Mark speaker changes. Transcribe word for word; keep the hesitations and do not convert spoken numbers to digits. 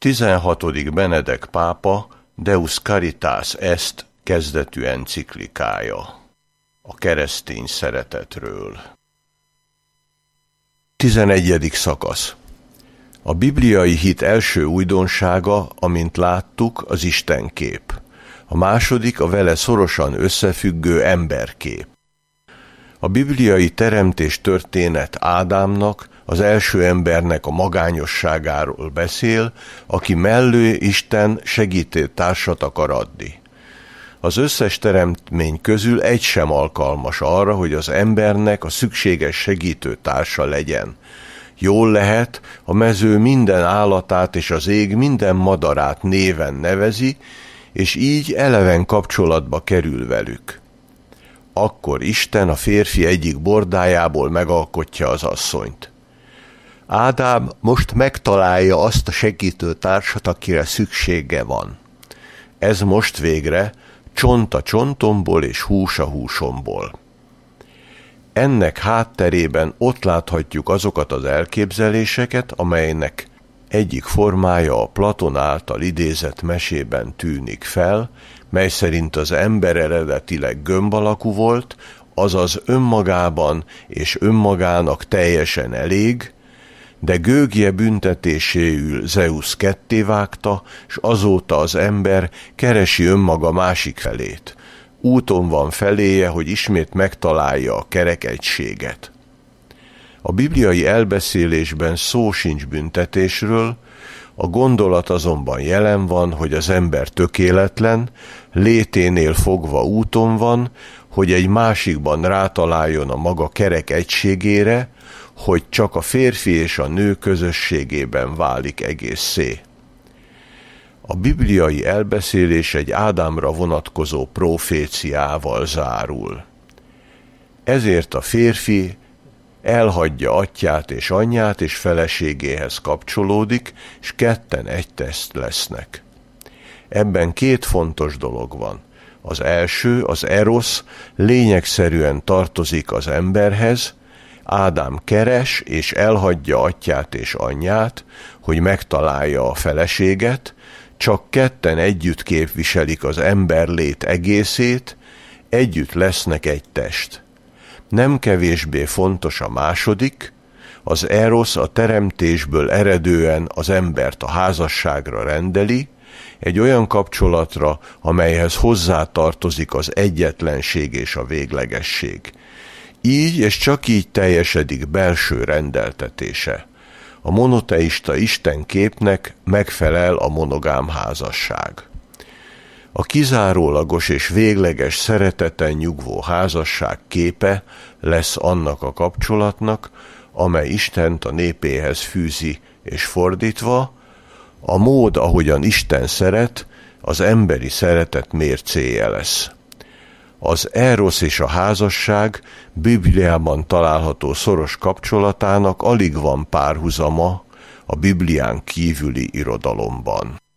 Speaker 1: tizenhatodik Benedek pápa Deus Caritas Est kezdetű enciklikája a keresztény szeretetről. tizenegyedik szakasz. A bibliai hit első újdonsága, amint láttuk, az Istenkép. A második a vele szorosan összefüggő emberkép. A bibliai teremtés történet Ádámnak, az első embernek a magányosságáról beszél, aki mellé Isten segítő társat akar adni. Az összes teremtmény közül egy sem alkalmas arra, hogy az embernek a szükséges segítő társa legyen. Jól lehet, a mező minden állatát és az ég minden madarát néven nevezi, és így eleven kapcsolatba kerül velük. Akkor Isten a férfi egyik bordájából megalkotja az asszonyt. Ádám most megtalálja azt a segítő társat, akire szüksége van. Ez most végre csont a csontomból és hús a húsomból. Ennek hátterében ott láthatjuk azokat az elképzeléseket, amelynek egyik formája a Platon által idézett mesében tűnik fel, mely szerint az ember eredetileg gömb alakú volt, azaz önmagában és önmagának teljesen elég, de gőgje büntetéséül Zeusz kettévágta, s azóta az ember keresi önmaga másik felét. Úton van feléje, hogy ismét megtalálja a kerek egységet. A bibliai elbeszélésben szó sincs büntetésről, a gondolat azonban jelen van, hogy az ember tökéletlen, léténél fogva úton van, hogy egy másikban rátaláljon a maga kerek egységére, hogy csak a férfi és a nő közösségében válik egészé. A bibliai elbeszélés egy Ádámra vonatkozó proféciával zárul. Ezért a férfi elhagyja atyját és anyját, és feleségéhez kapcsolódik, és ketten egy test lesznek. Ebben két fontos dolog van. Az első, az erosz, lényegszerűen tartozik az emberhez. Ádám keres és elhagyja atyját és anyját, hogy megtalálja a feleséget, csak ketten együtt képviselik az emberlét egészét, együtt lesznek egy test. Nem kevésbé fontos a második, az erosz a teremtésből eredően az embert a házasságra rendeli, egy olyan kapcsolatra, amelyhez hozzátartozik az egyetlenség és a véglegesség. Így és csak így teljesedik belső rendeltetése. A monoteista istenképnek megfelel a monogám házasság. A kizárólagos és végleges szereteten nyugvó házasság képe lesz annak a kapcsolatnak, amely Istent a népéhez fűzi, és fordítva, a mód, ahogyan Isten szeret, az emberi szeretet mércéje lesz. Az erosz és a házasság Bibliában található szoros kapcsolatának alig van párhuzama a Biblián kívüli irodalomban.